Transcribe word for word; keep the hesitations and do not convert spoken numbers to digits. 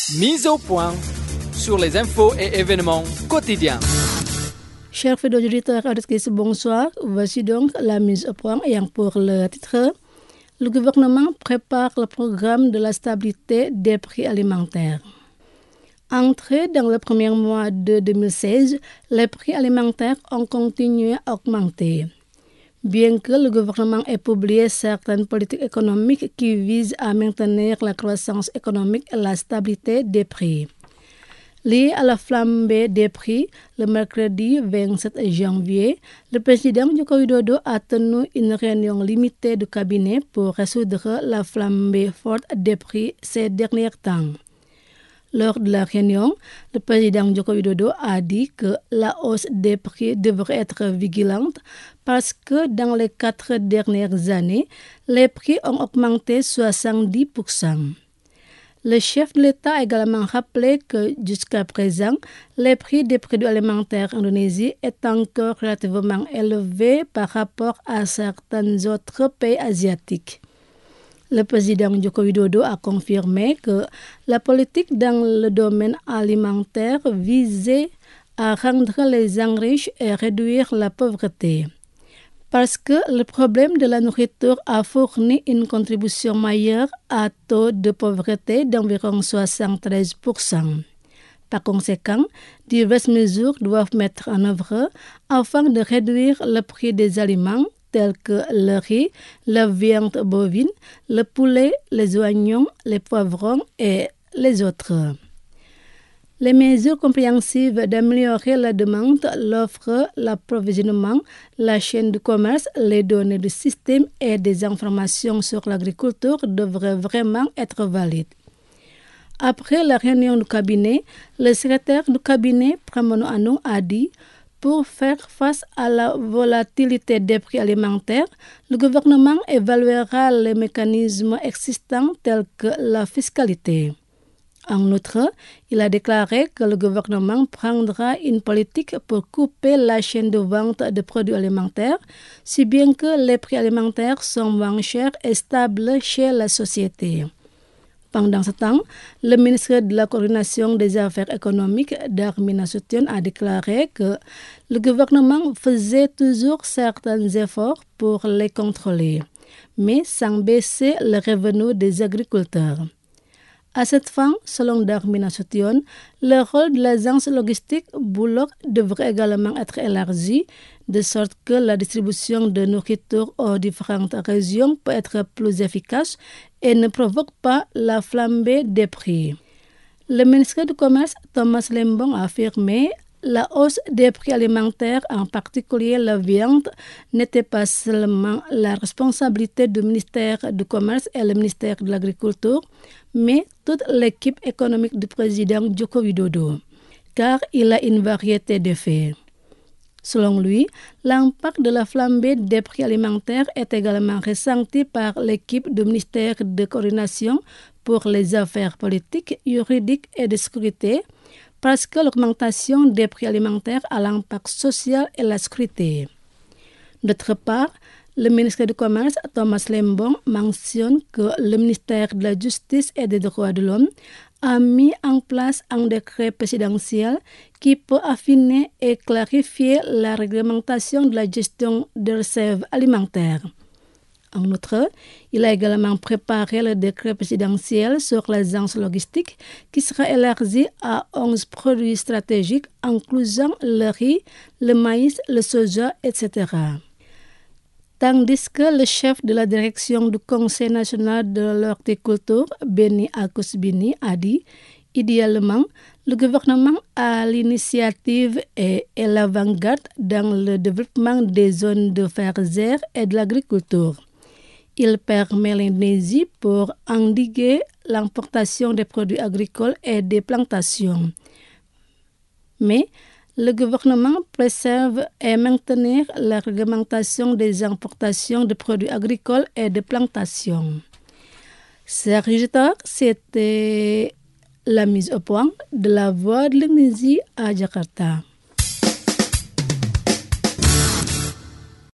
Mise au point sur les infos et événements quotidiens. Chers fidèles auditeurs, bonsoir. Voici donc la mise au point ayant pour le titre le gouvernement prépare le programme de la stabilité des prix alimentaires. Entré dans le premier mois de deux mille seize, les prix alimentaires ont continué à augmenter. Bien que le gouvernement ait publié certaines politiques économiques qui visent à maintenir la croissance économique et la stabilité des prix. Lié à la flambée des prix, le mercredi vingt-sept janvier, le président Joko Widodo a tenu une réunion limitée du cabinet pour résoudre la flambée forte des prix ces derniers temps. Lors de la réunion, le président Joko Widodo a dit que la hausse des prix devrait être vigilante parce que dans les quatre dernières années, les prix ont augmenté soixante-dix pour cent. Le chef de l'État a également rappelé que jusqu'à présent, les prix des produits alimentaires en Indonésie est encore relativement élevés par rapport à certains autres pays asiatiques. Le président Joko Widodo a confirmé que la politique dans le domaine alimentaire visait à rendre les gens riches et réduire la pauvreté. Parce que le problème de la nourriture a fourni une contribution majeure à taux de pauvreté d'environ soixante-treize pour cent. Par conséquent, diverses mesures doivent mettre en œuvre afin de réduire le prix des aliments tels que le riz, la viande bovine, le poulet, les oignons, les poivrons et les autres. Les mesures compréhensives d'améliorer la demande, l'offre, l'approvisionnement, la chaîne du commerce, les données du système et des informations sur l'agriculture devraient vraiment être valides. Après la réunion du cabinet, le secrétaire du cabinet, Pramono Anung, a dit pour faire face à la volatilité des prix alimentaires, le gouvernement évaluera les mécanismes existants tels que la fiscalité. En outre, il a déclaré que le gouvernement prendra une politique pour couper la chaîne de vente de produits alimentaires, si bien que les prix alimentaires sont moins chers et stables chez la société. Pendant ce temps, le ministre de la Coordination des Affaires économiques, Darmin Nasution, a déclaré que le gouvernement faisait toujours certains efforts pour les contrôler, mais sans baisser le revenu des agriculteurs. À cette fin, selon Darmin Nasution, le rôle de l'agence logistique Bulog devrait également être élargi, de sorte que la distribution de nourriture aux différentes régions peut être plus efficace et ne provoque pas la flambée des prix. Le ministre du Commerce, Thomas Lembong, a affirmé la hausse des prix alimentaires, en particulier la viande, n'était pas seulement la responsabilité du ministère du Commerce et le ministère de l'Agriculture, mais toute l'équipe économique du président Joko Widodo, car il a une variété d'effets. Selon lui, l'impact de la flambée des prix alimentaires est également ressenti par l'équipe du ministère de coordination pour les affaires politiques, juridiques et de sécurité, parce que l'augmentation des prix alimentaires a l'impact social et la sécurité. D'autre part, le ministre du Commerce, Thomas Lembong, mentionne que le ministère de la Justice et des Droits de l'Homme a mis en place un décret présidentiel qui peut affiner et clarifier la réglementation de la gestion des réserves alimentaires. En outre, il a également préparé le décret présidentiel sur l'agence logistique qui sera élargi à onze produits stratégiques, incluant le riz, le maïs, le soja, et cetera. Tandis que le chef de la direction du Conseil national de l'horticulture, Beni Agus-Bini, a dit, idéalement, le gouvernement a l'initiative et est l'avant-garde dans le développement des zones de fertiliser et de l'agriculture. Il permet l'Indonésie pour endiguer l'importation des produits agricoles et des plantations. Mais le gouvernement préserve et maintenir la réglementation des importations de produits agricoles et de plantations. Chers auditeurs, c'était la mise au point de la Voix de l'Indonésie à Jakarta.